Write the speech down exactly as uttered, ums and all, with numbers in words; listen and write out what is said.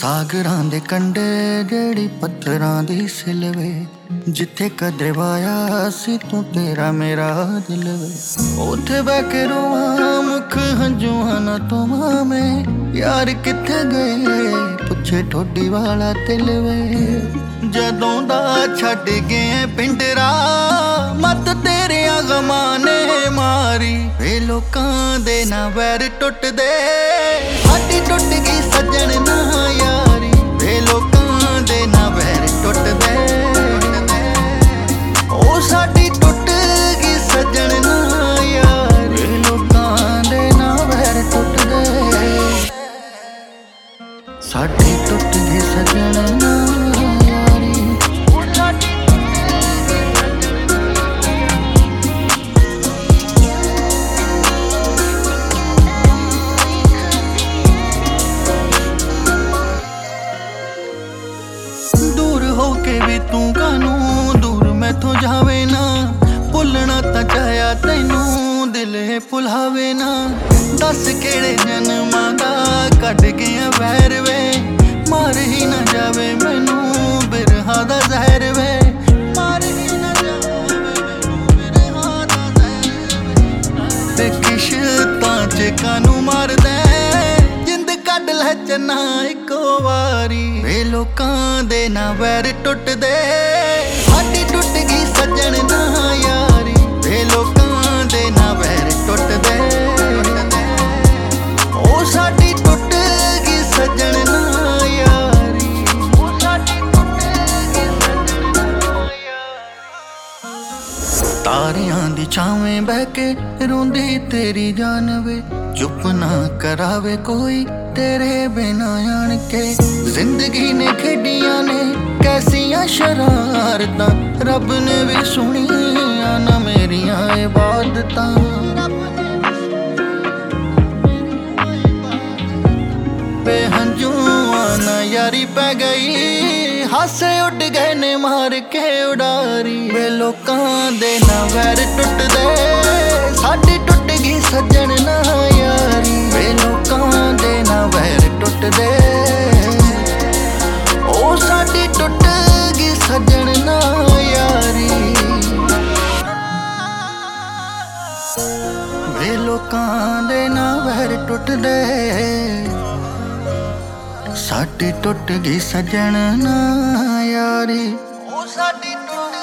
सागरां दे कंढे जेड़ी पत्थरां दी सिलवे, जिथे कदे वाया सी तू तेरा मेरा दिल वे। उथे बह के रोवां मुख हंजुआं ना तोवां में, यार किथे गए पुछे ठोडी वाला दिल वे। जदों दा छड्ड गए पिंडरा मत तेरियां गमां ने मारी, वे लोकां दे ना वैर टुट दे साडी टुट गई सजन ना यारी, वे लोकां दे ना वैर टुट दे ओ साडी टुट गई सजन ना यारी, वे लोकां दे ना वैर टुट दे साडी टुट गई सजन ना। होके भी तू कानू दूर मैथों जावे ना, भुलना तां चाहया तैनू दिल भुलावे ना। दस केड़े जन्मां दा कट गया वैर वे, मार ही ना जावे मैनू बिरहा दा जहर वे, मार ही ना जावे मैनू बिरहा दा जहर वे। ते किश्तां च कानू मार दे जिंद कढ लै चन्ना इको वारी, वे लोकां दे ना वैर टुट दे साडी टुट गई सजन ना यारी, वे लोकां दे ना वैर टुट दे ओ साडी टुट गई सजन ना यारी, ओ साडी टुट गई सजन ना यारी। तारियां दी छावें बह के रोंदी तेरी जान वे, चुप ना करावे कोई तेरे बिना आन के। जिंदगी ने खेडियां ने कैसियां शरारतां, रब ने भी सुनिया ना मेरियां इबादतां। बेहंजुआं ना यारी पै गई, हासे उड़ गए ने मार के उड़ारी, वे लोकां दे ना वैर टुट दे साडी टुट गई सजन ना यारी, वे लोकां दे ना वैर टुट दे ओ साडी टुट गई सजन ना यारी, वे लोकां दे ना वैर टुट दे साडी टुट गई सजन ना यारी, ओ साडी टुट